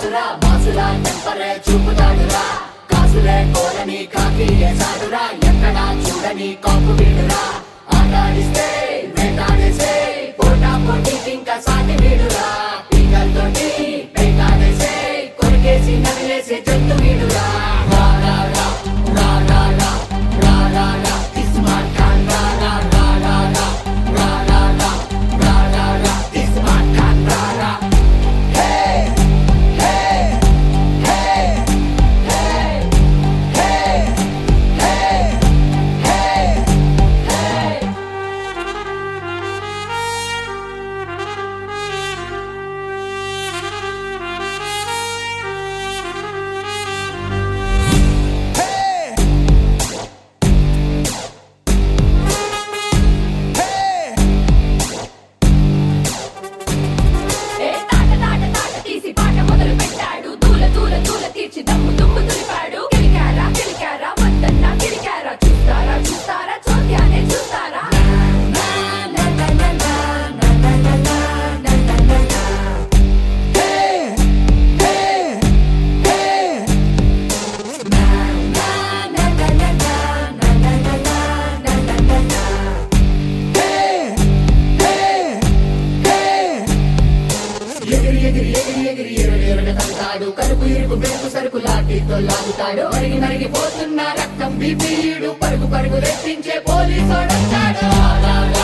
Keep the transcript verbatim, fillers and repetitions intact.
బాసురా బాసురా టెంపరే చూపుతాడురా కాసులే కోరని కాకి ఏసాడురా ఎక్కడా చూడని కాపు వీడురా ఆటాడిస్తే వేటాడేసే పోటా పోటీకి ఇంకా సాటి వీడురా పీకల్తోటి పేకాడేసే కొరికేసి నదిలేసే జంతు వీడురా రా రా రా రా రా రా రా రా రా ఇస్మార్ట్ ఖాన్ రా రా రా రా రా రా రా రా రా రా రా ఇస్మార్ట్ ఖాన్ రా రా కరుపు ఇరుకు బెరుకు సరుకు లాఠీతో లాగుతాడు మరిగి మరిగిపోతున్న రక్తం బీపీడు పరుగు పరుగు రెట్టించే పోలీసోడొచ్చాడు